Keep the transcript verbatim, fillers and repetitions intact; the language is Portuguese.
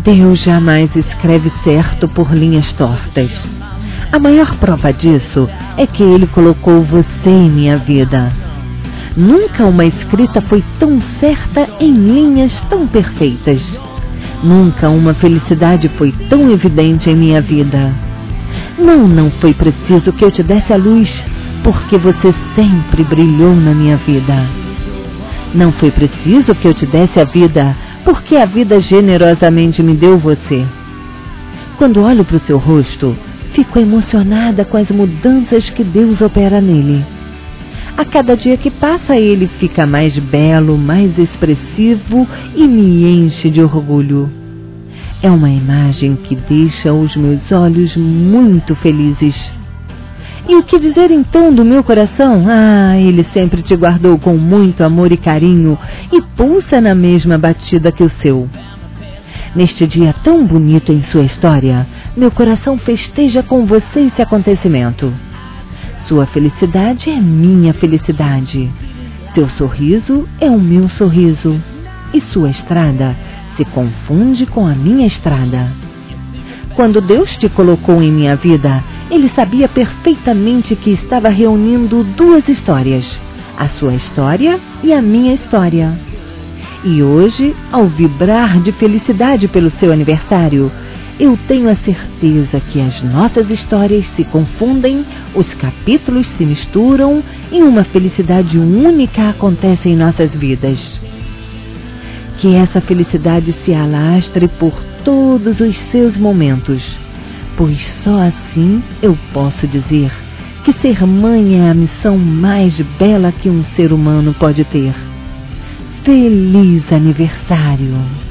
Deus jamais escreve certo por linhas tortas. A maior prova disso é que Ele colocou você em minha vida. Nunca uma escrita foi tão certa em linhas tão perfeitas. Nunca uma felicidade foi tão evidente em minha vida. Não, não foi preciso que eu te desse a luz, porque você sempre brilhou na minha vida. Não foi preciso que eu te desse a vida, porque a vida generosamente me deu você. Quando olho para o seu rosto, fico emocionada com as mudanças que Deus opera nele. A cada dia que passa, ele fica mais belo, mais expressivo e me enche de orgulho. É uma imagem que deixa os meus olhos muito felizes. E o que dizer então do meu coração? Ah, ele sempre te guardou com muito amor e carinho e pulsa na mesma batida que o seu. Neste dia tão bonito em sua história, meu coração festeja com você esse acontecimento. Sua felicidade é minha felicidade. Seu sorriso é o meu sorriso. E sua estrada se confunde com a minha estrada. Quando Deus te colocou em minha vida, Ele sabia perfeitamente que estava reunindo duas histórias, a sua história e a minha história. E hoje, ao vibrar de felicidade pelo seu aniversário, eu tenho a certeza que as nossas histórias se confundem, os capítulos se misturam e uma felicidade única acontece em nossas vidas. Que essa felicidade se alastre por todos os seus momentos, pois só assim eu posso dizer que ser mãe é a missão mais bela que um ser humano pode ter. Feliz aniversário!